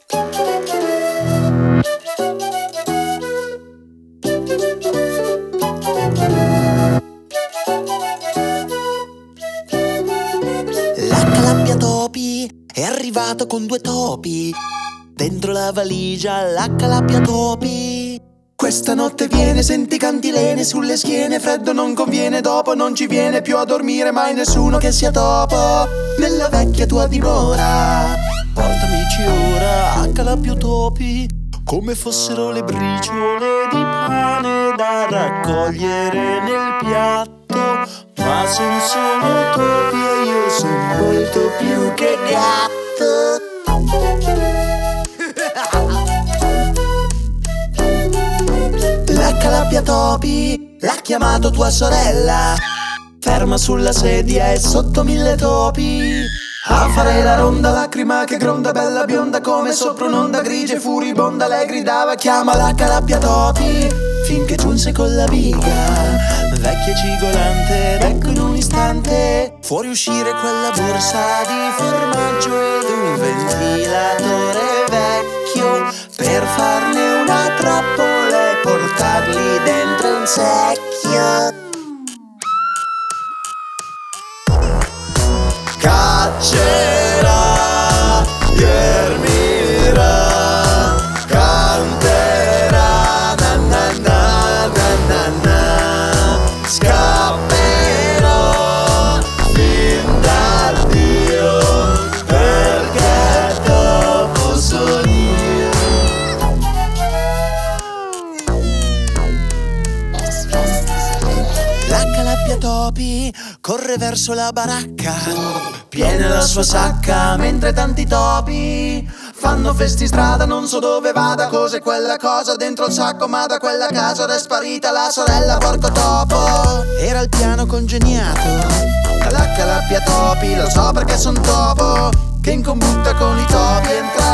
L'accalappiatopi è arrivato con 2 topi. Dentro la valigia l'accalappiatopi. Questa notte viene, senti cantilene sulle schiene. Freddo non conviene, dopo non ci viene più a dormire mai nessuno che sia topo. Nella vecchia tua dimora portamici ora accalappiatopi, come fossero le briciole di pane da raccogliere nel piatto. Ma son solo topi e io son molto più che gatto. L'accalappiatopi l'ha chiamato tua sorella, ferma sulla sedia e sotto 1000 topi. A fare la ronda, lacrima che gronda, bella bionda come sopra un'onda grigia e furibonda. Lei gridava chiama l'accalappiatopi, finché giunse con la biga vecchia cigolante. Ed ecco in un istante fuori uscire quella borsa di formaggio ed un ventilatore vecchio, per farne una trappola e portarli dentro un secchio. Caccerà, ghermirà, canterà, na na na na na na. Scapperò fin dal Dio, perché dopo sono io. L'accalappiatopi corre verso la baracca, piena la sua sacca, mentre tanti topi fanno festi strada. Non so dove vada, cos'è quella cosa dentro il sacco, ma da quella casa ora è sparita la sorella porco topo. Era il piano congegnato dall'accalappiatopi, lo so perché son topo, che in combutta con i topi entra